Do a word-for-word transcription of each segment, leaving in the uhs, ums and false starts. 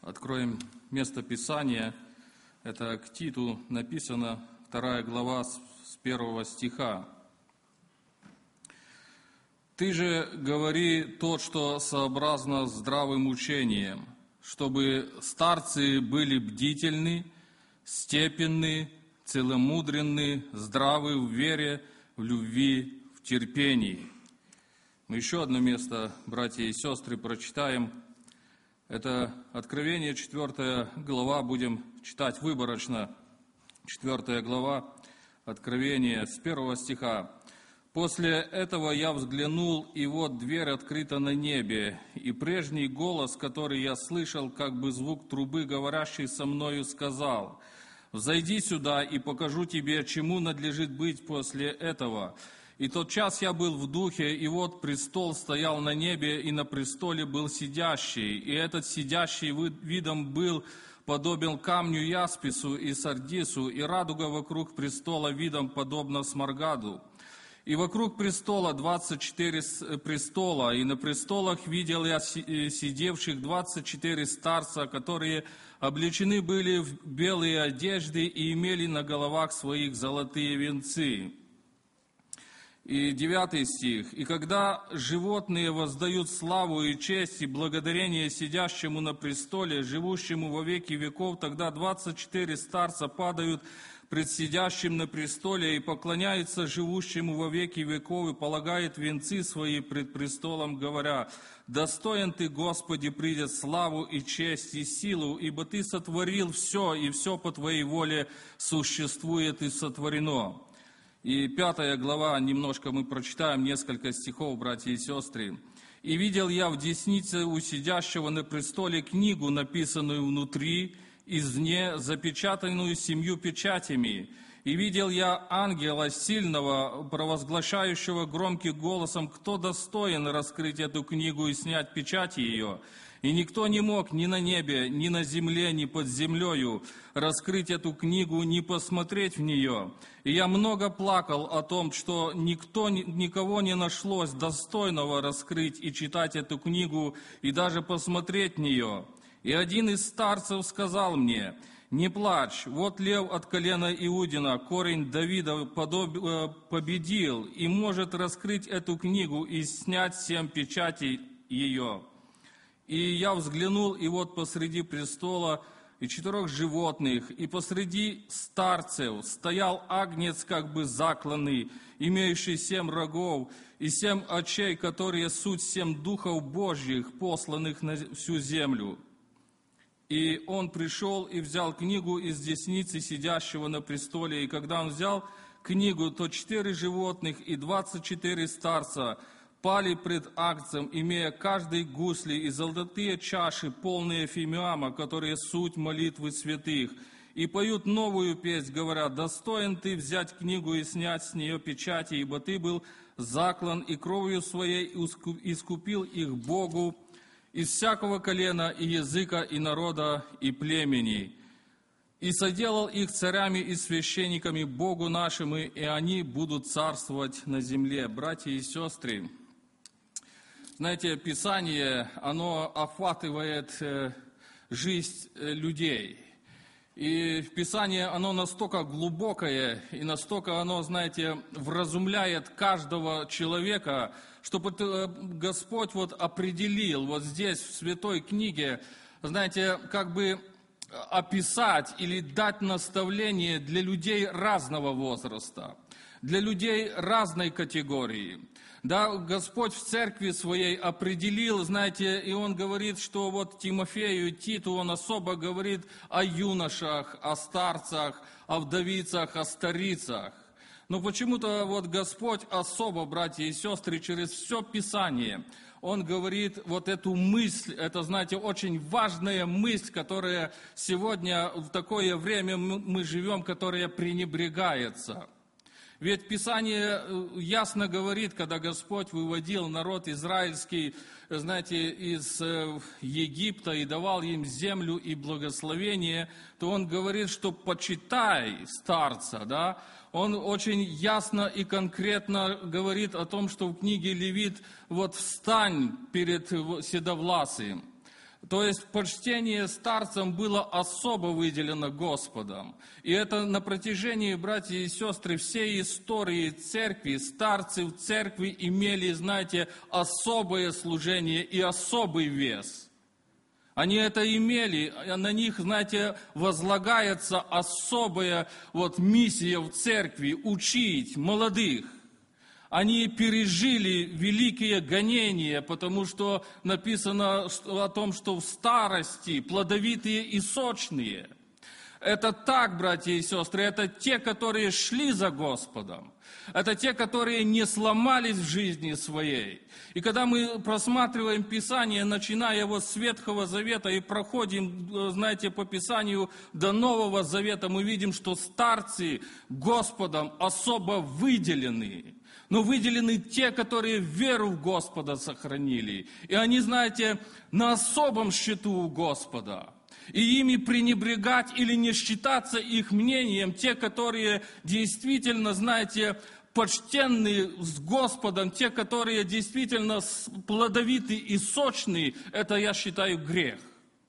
Откроем место Писания. Это к Титу написано, вторая глава с первого стиха. «Ты же говори то, что сообразно здравым учением, чтобы старцы были бдительны, степенны, целомудренны, здравы в вере, в любви, в терпении». Мы еще одно место, братья и сестры, прочитаем. Это Откровение, четвертая глава, будем читать выборочно. четвертая глава, Откровение, с первого стиха. «После этого я взглянул, и вот дверь открыта на небе, и прежний голос, который я слышал, как бы звук трубы, говорящий со мною, сказал: „Взойди сюда, и покажу тебе, чему надлежит быть после этого“. И тот час я был в духе, и вот престол стоял на небе, и на престоле был сидящий, и этот сидящий видом был подобен камню яспису и сардису, и радуга вокруг престола видом подобна смаргаду. И вокруг престола двадцать четыре престола, и на престолах видел я сидевших двадцать четыре старца, которые облечены были в белые одежды и имели на головах своих золотые венцы». И девятый стих. «И когда животные воздают славу и честь и благодарение сидящему на престоле, живущему во веки веков, тогда двадцать четыре старца падают пред сидящим на престоле и поклоняются живущему во веки веков и полагают венцы свои пред престолом, говоря: „Достоин Ты, Господи, придет славу и честь и силу, ибо Ты сотворил все, и все по Твоей воле существует и сотворено“». И пятая глава, немножко мы прочитаем, несколько стихов, братья и сестры. «И видел я в деснице у сидящего на престоле книгу, написанную внутри, извне, запечатанную семью печатями. И видел я ангела сильного, провозглашающего громким голосом: „Кто достоин раскрыть эту книгу и снять печати ее?“ И никто не мог ни на небе, ни на земле, ни под землею раскрыть эту книгу, ни посмотреть в нее. И я много плакал о том, что никто, никого не нашлось достойного раскрыть и читать эту книгу, и даже посмотреть в нее. И один из старцев сказал мне: „Не плачь, вот лев от колена Иудина, корень Давида, победил и может раскрыть эту книгу и снять семь печатей ее“. И я взглянул, и вот посреди престола и четырех животных, и посреди старцев стоял агнец, как бы закланный, имеющий семь рогов, и семь очей, которые суть семь духов Божьих, посланных на всю землю. И он пришел и взял книгу из десницы сидящего на престоле, и когда он взял книгу, то четыре животных и двадцать четыре старца пали пред агнцем, имея каждый гусли и золотые чаши, полные фимиама, которые суть молитвы святых, и поют новую песнь, говоря: „Достоин Ты взять книгу и снять с нее печати, ибо Ты был заклан, и кровью Своей искупил их Богу из всякого колена и языка и народа и племени. И соделал их царями и священниками Богу нашему, и они будут царствовать на земле». Братья и сестры, знаете, Писание, оно охватывает жизнь людей. И Писание, оно настолько глубокое, и настолько оно, знаете, вразумляет каждого человека, что Господь вот определил вот здесь, в Святой Книге, знаете, как бы описать или дать наставление для людей разного возраста, для людей разной категории. Да, Господь в церкви своей определил, знаете, и Он говорит, что вот Тимофею и Титу Он особо говорит о юношах, о старцах, о вдовицах, о старицах. Но почему-то вот Господь особо, братья и сестры, через все Писание, Он говорит вот эту мысль, это, знаете, очень важная мысль, которая сегодня в такое время мы живем, которая пренебрегается. Ведь Писание ясно говорит, когда Господь выводил народ израильский, знаете, из Египта и давал им землю и благословение, то Он говорит, что почитай старца, да. Он очень ясно и конкретно говорит о том, что в книге Левит вот встань перед седовласым. То есть почтение старцам было особо выделено Господом. И это на протяжении, братья и сестры, всей истории церкви, старцы в церкви имели, знаете, особое служение и особый вес. Они это имели, на них, знаете, возлагается особая вот миссия в церкви – учить молодых. Они пережили великие гонения, потому что написано о том, что в старости плодовитые и сочные. Это так, братья и сестры, это те, которые шли за Господом. Это те, которые не сломались в жизни своей. И когда мы просматриваем Писание, начиная вот с Ветхого Завета и проходим, знаете, по Писанию до Нового Завета, мы видим, что старцы Господом особо выделены. Но выделены те, которые веру в Господа сохранили. И они, знаете, на особом счету у Господа. И ими пренебрегать или не считаться их мнением, те, которые действительно, знаете, почтенны с Господом, те, которые действительно плодовиты и сочны, это, я считаю, грех.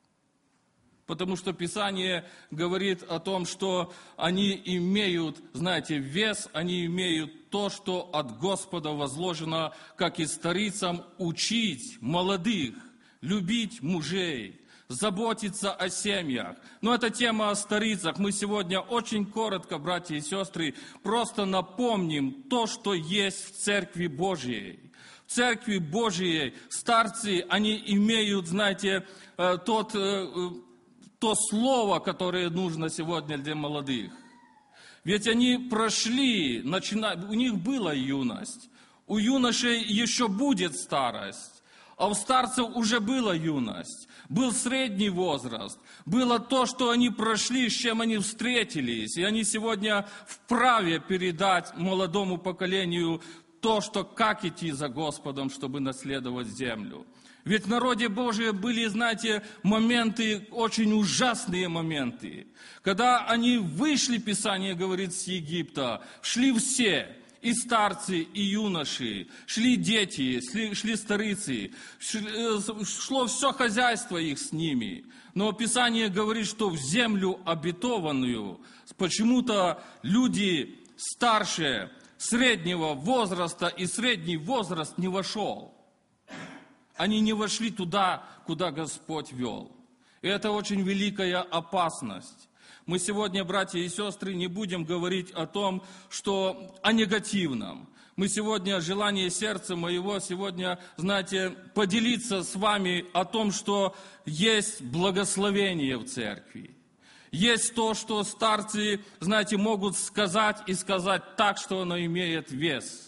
Потому что Писание говорит о том, что они имеют, знаете, вес, они имеют то, что от Господа возложено, как и старицам, учить молодых, любить мужей, заботиться о семьях. Но это тема о старицах. Мы сегодня очень коротко, братья и сестры, просто напомним то, что есть в Церкви Божьей. В Церкви Божьей старцы, они имеют, знаете, тот... то слово, которое нужно сегодня для молодых. Ведь они прошли, начина... у них была юность, у юношей еще будет старость, а у старцев уже была юность, был средний возраст, было то, что они прошли, с чем они встретились, и они сегодня вправе передать молодому поколению то, что как идти за Господом, чтобы наследовать землю. Ведь в народе Божьем были, знаете, моменты, очень ужасные моменты. Когда они вышли, Писание говорит, с Египта, шли все, и старцы, и юноши, шли дети, шли, шли старицы, шли, шло все хозяйство их с ними. Но Писание говорит, что в землю обетованную почему-то люди старше среднего возраста, и средний возраст не вошел. Они не вошли туда, куда Господь вел. И это очень великая опасность. Мы сегодня, братья и сестры, не будем говорить о том, что о негативном. Мы сегодня, желание сердца моего, сегодня, знаете, поделиться с вами о том, что есть благословение в церкви. Есть то, что старцы, знаете, могут сказать и сказать так, что оно имеет вес.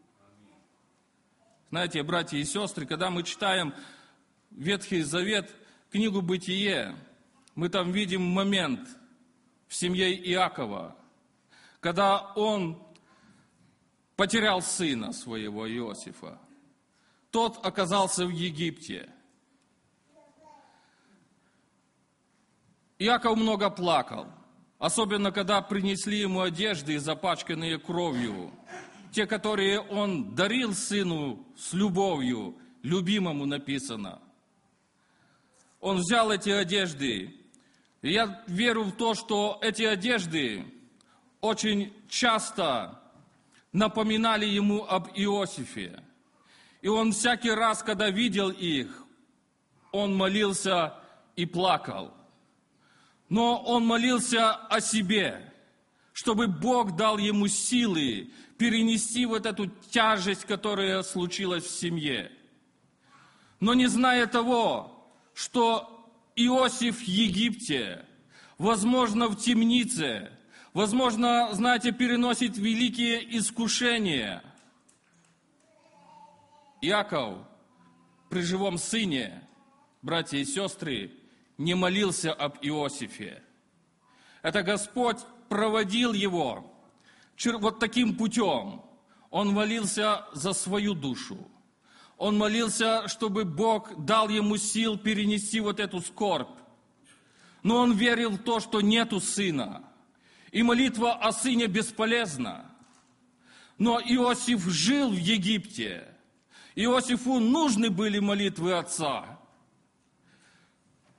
Знаете, братья и сестры, когда мы читаем Ветхий Завет, книгу «Бытие», мы там видим момент в семье Иакова, когда он потерял сына своего Иосифа. Тот оказался в Египте. Иаков много плакал, особенно когда принесли ему одежды, запачканные кровью. Те, которые он дарил сыну с любовью, любимому написано. Он взял эти одежды. И я верю в то, что эти одежды очень часто напоминали ему об Иосифе. И он всякий раз, когда видел их, он молился и плакал. Но он молился о себе, чтобы Бог дал ему силы перенести вот эту тяжесть, которая случилась в семье. Но не зная того, что Иосиф в Египте, возможно, в темнице, возможно, знаете, переносит великие искушения. Иаков при живом сыне, братья и сестры, не молился об Иосифе. Это Господь проводил его вот таким путем. Он молился за свою душу. Он молился, чтобы Бог дал ему сил перенести вот эту скорбь. Но он верил в то, что нету сына. И молитва о сыне бесполезна. Но Иосиф жил в Египте. Иосифу нужны были молитвы отца.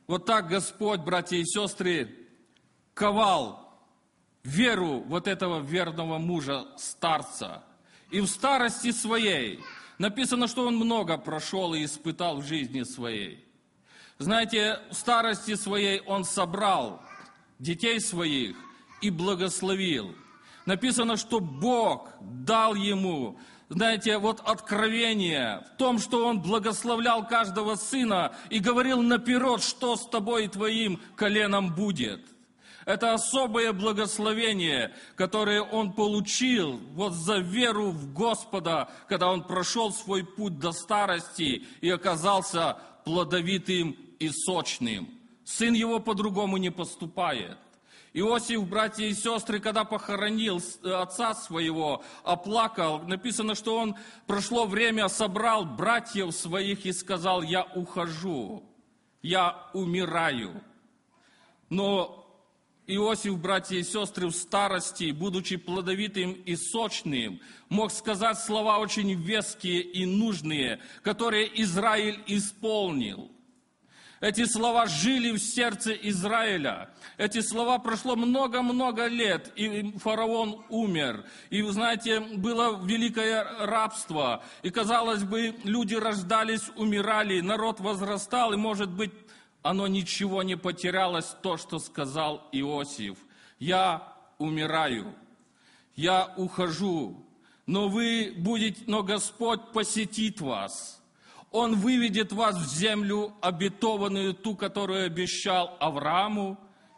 Вот так Господь, братья и сестры, ковал веру вот этого верного мужа, старца. И в старости своей написано, что он много прошел и испытал в жизни своей. Знаете, в старости своей он собрал детей своих и благословил. Написано, что Бог дал ему, знаете, вот откровение в том, что он благословлял каждого сына и говорил наперед, что с тобой и твоим коленом будет. Это особое благословение, которое он получил вот за веру в Господа, когда он прошел свой путь до старости и оказался плодовитым и сочным. Сын его по-другому не поступает. Иосиф, братья и сестры, когда похоронил отца своего, оплакал, написано, что он, прошло время, собрал братьев своих и сказал: я ухожу, я умираю. Но Иосиф, братья и сестры, в старости, будучи плодовитым и сочным, мог сказать слова очень веские и нужные, которые Израиль исполнил. Эти слова жили в сердце Израиля. Эти слова прошло много-много лет, и фараон умер. И, вы знаете, было великое рабство. И, казалось бы, люди рождались, умирали, народ возрастал, и, может быть, оно ничего не потерялось, то, что сказал Иосиф. Я умираю, я ухожу, но вы будете, но Господь посетит вас. Он выведет вас в землю обетованную, ту, которую обещал Аврааму,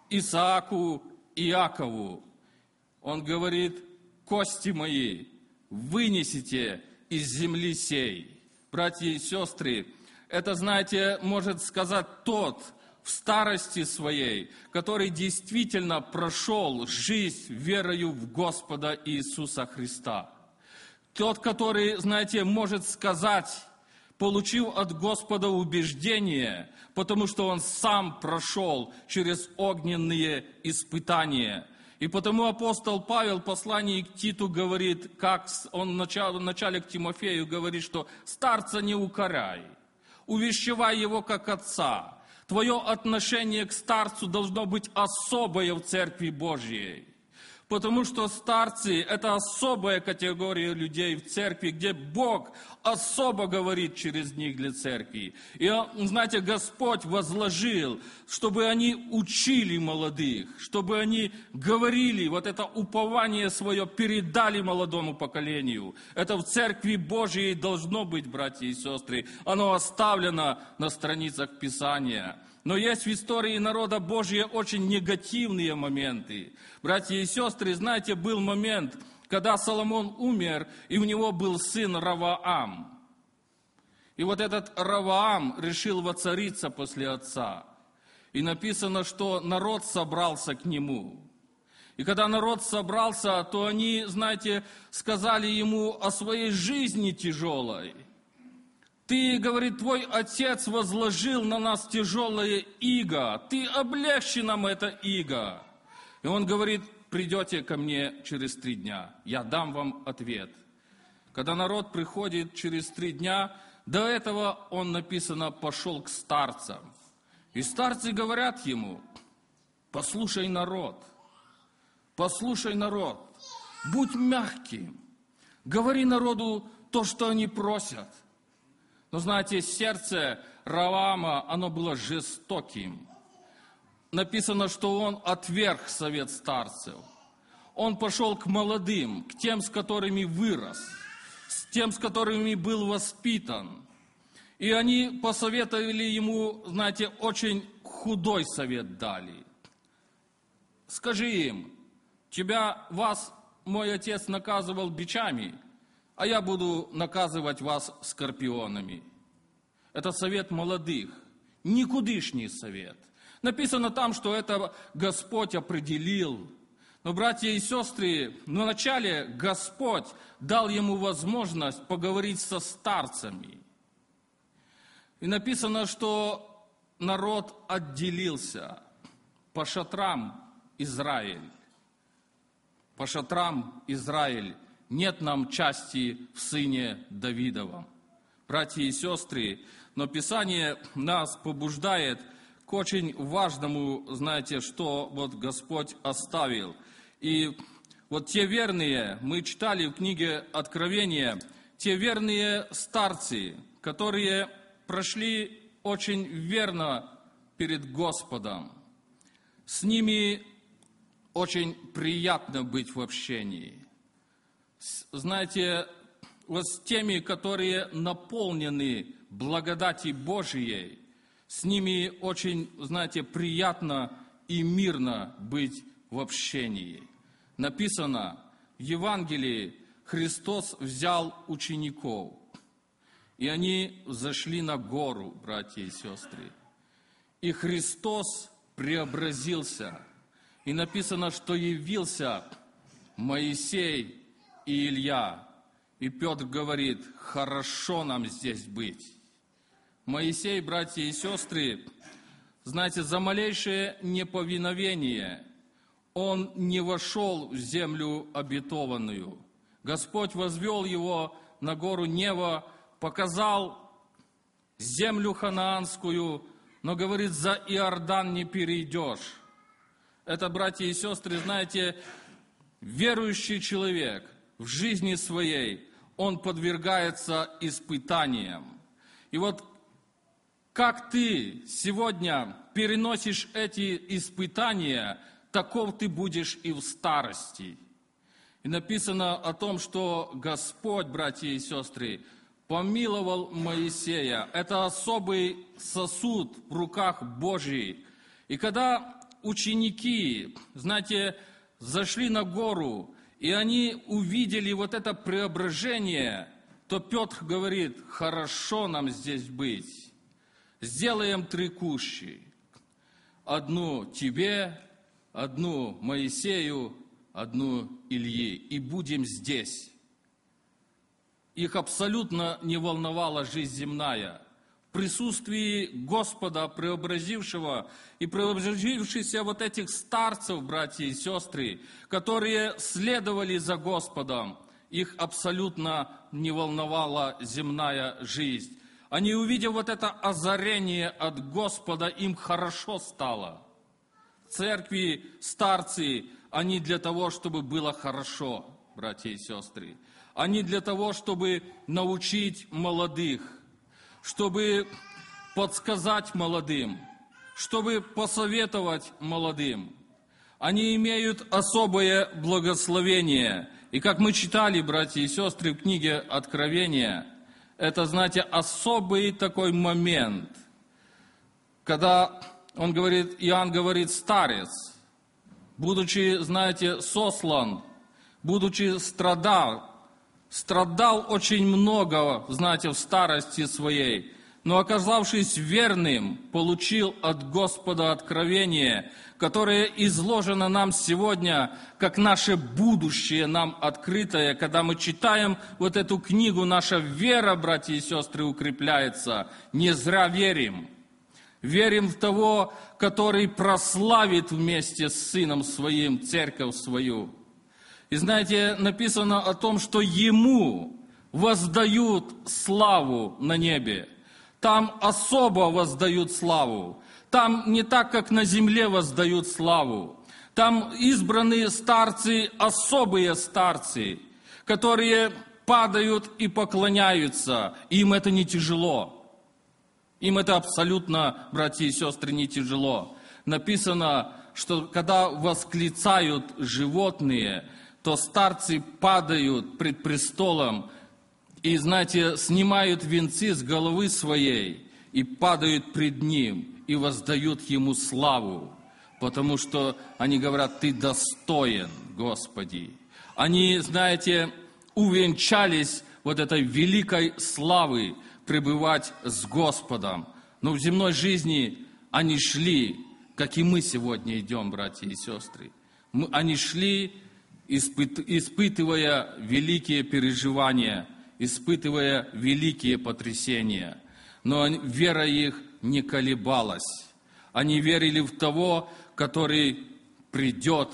Исааку и Иакову. Он говорит: кости мои вынесите из земли сей. Братья и сестры, это, знаете, может сказать тот в старости своей, который действительно прошел жизнь верою в Господа Иисуса Христа. Тот, который, знаете, может сказать, получив от Господа убеждение, потому что он сам прошел через огненные испытания. И потому апостол Павел в послании к Титу говорит, как он в начале к Тимофею говорит, что старца не укоряй, увещевай его как отца. Твое отношение к старцу должно быть особое в Церкви Божьей. Потому что старцы – это особая категория людей в церкви, где Бог особо говорит через них для церкви. И, знаете, Господь возложил, чтобы они учили молодых, чтобы они говорили, вот это упование свое передали молодому поколению. Это в Церкви Божьей должно быть, братья и сестры. Оно оставлено на страницах Писания. Но есть в истории народа Божьего очень негативные моменты. Братья и сестры, знаете, был момент, когда Соломон умер, и у него был сын Раваам. И вот этот Раваам решил воцариться после отца. И написано, что народ собрался к нему. И когда народ собрался, то они, знаете, сказали ему о своей жизни тяжелой. Ты, говорит, твой отец возложил на нас тяжелое иго. Ты облегчи нам это иго. И он говорит: придете ко мне через три дня, я дам вам ответ. Когда народ приходит через три дня, до этого он, написано, пошел к старцам. И старцы говорят ему: послушай народ, послушай народ, будь мягким, говори народу то, что они просят. Но знаете, сердце Раваама, оно было жестоким. Написано, что он отверг совет старцев. Он пошел к молодым, к тем, с которыми вырос, с тем, с которыми был воспитан. И они посоветовали ему, знаете, очень худой совет дали. Скажи им: тебя, вас, мой отец наказывал бичами, а я буду наказывать вас скорпионами. Это совет молодых, никудышний совет. Написано там, что это Господь определил. Но, братья и сестры, вначале Господь дал ему возможность поговорить со старцами. И написано, что народ отделился по шатрам Израиль. По шатрам Израиль. Нет нам части в сыне Давидовом. Братья и сестры, но Писание нас побуждает к к очень важному, знаете, что вот Господь оставил. И вот те верные, мы читали в книге Откровения, те верные старцы, которые прошли очень верно перед Господом. С ними очень приятно быть в общении. Знаете, вот с теми, которые наполнены благодатью Божией, с ними очень, знаете, приятно и мирно быть в общении. Написано в Евангелии, Христос взял учеников, и они зашли на гору, братья и сестры. И Христос преобразился. И написано, что явился Моисей и Илья. И Петр говорит, хорошо нам здесь быть. Моисей, братья и сестры, знаете, за малейшее неповиновение он не вошел в землю обетованную. Господь возвел его на гору Нева, показал землю ханаанскую, но говорит, за Иордан не перейдешь. Это, братья и сестры, знаете, верующий человек в жизни своей, он подвергается испытаниям. И вот как ты сегодня переносишь эти испытания, таков ты будешь и в старости. И написано о том, что Господь, братья и сестры, помиловал Моисея. Это особый сосуд в руках Божьих. И когда ученики, знаете, зашли на гору, и они увидели вот это преображение, то Петр говорит, хорошо нам здесь быть. Сделаем три кущи. Одну тебе, одну Моисею, одну Илье. И будем здесь. Их абсолютно не волновала жизнь земная. В присутствии Господа, преобразившего и преобразившихся вот этих старцев, братья и сестры, которые следовали за Господом, их абсолютно не волновала земная жизнь. Они, увидев вот это озарение от Господа, им хорошо стало. Церкви, старцы, они для того, чтобы было хорошо, братья и сестры. Они для того, чтобы научить молодых, чтобы подсказать молодым, чтобы посоветовать молодым. Они имеют особое благословение. И как мы читали, братья и сестры, в книге Откровения, это, знаете, особый такой момент, когда он говорит, Иоанн говорит, старец, будучи, знаете, сослан, будучи страдал, страдал очень много, знаете, в старости своей, но, оказавшись верным, получил от Господа откровение, которое изложено нам сегодня, как наше будущее нам открытое. Когда мы читаем вот эту книгу, наша вера, братья и сестры, укрепляется. Не зря верим. Верим в того, который прославит вместе с Сыном Своим церковь свою. И знаете, написано о том, что Ему воздают славу на небе. Там особо воздают славу. Там не так, как на земле воздают славу. Там избранные старцы, особые старцы, которые падают и поклоняются. Им это не тяжело. Им это абсолютно, братья и сестры, не тяжело. Написано, что когда восклицают животные, то старцы падают пред престолом и, знаете, снимают венцы с головы своей и падают пред Ним и воздают Ему славу, потому что они говорят, Ты достоин, Господи. Они, знаете, увенчались вот этой великой славы пребывать с Господом. Но в земной жизни они шли, как и мы сегодня идем, братья и сестры. Мы, они шли, испыт, испытывая великие переживания, испытывая великие потрясения. Но вера их не колебалась. Они верили в того, который придет,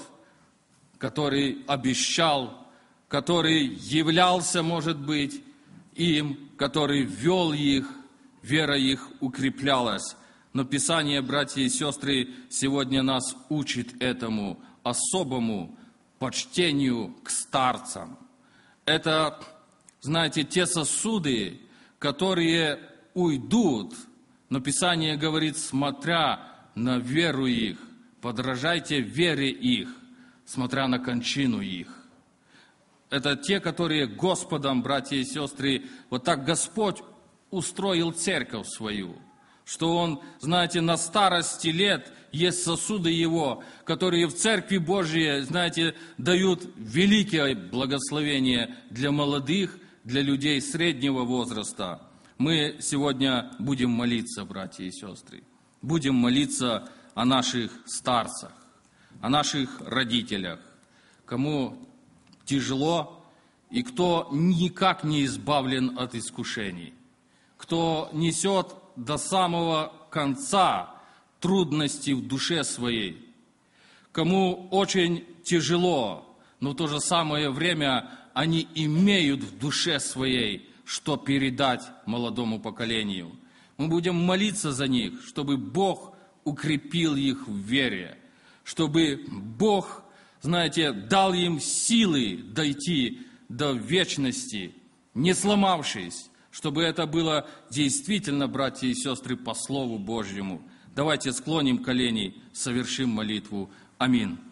который обещал, который являлся, может быть, им, который вел их, вера их укреплялась. Но Писание, братья и сестры, сегодня нас учит этому особому почтению к старцам. Это, знаете, те сосуды, которые уйдут, но Писание говорит, смотря на веру их, подражайте вере их, смотря на кончину их. Это те, которые Господом, братья и сестры, вот так Господь устроил церковь свою, что Он, знаете, на старости лет есть сосуды Его, которые в Церкви Божьей, знаете, дают великое благословение для молодых, для людей среднего возраста. Мы сегодня будем молиться, братья и сестры, будем молиться о наших старцах, о наших родителях, кому тяжело и кто никак не избавлен от искушений, кто несет до самого конца трудности в душе своей, кому очень тяжело, но в то же самое время они имеют в душе своей, что передать молодому поколению. Мы будем молиться за них, чтобы Бог укрепил их в вере, чтобы Бог, знаете, дал им силы дойти до вечности, не сломавшись, чтобы это было действительно, братья и сестры, по Слову Божьему. Давайте склоним колени, совершим молитву. Аминь.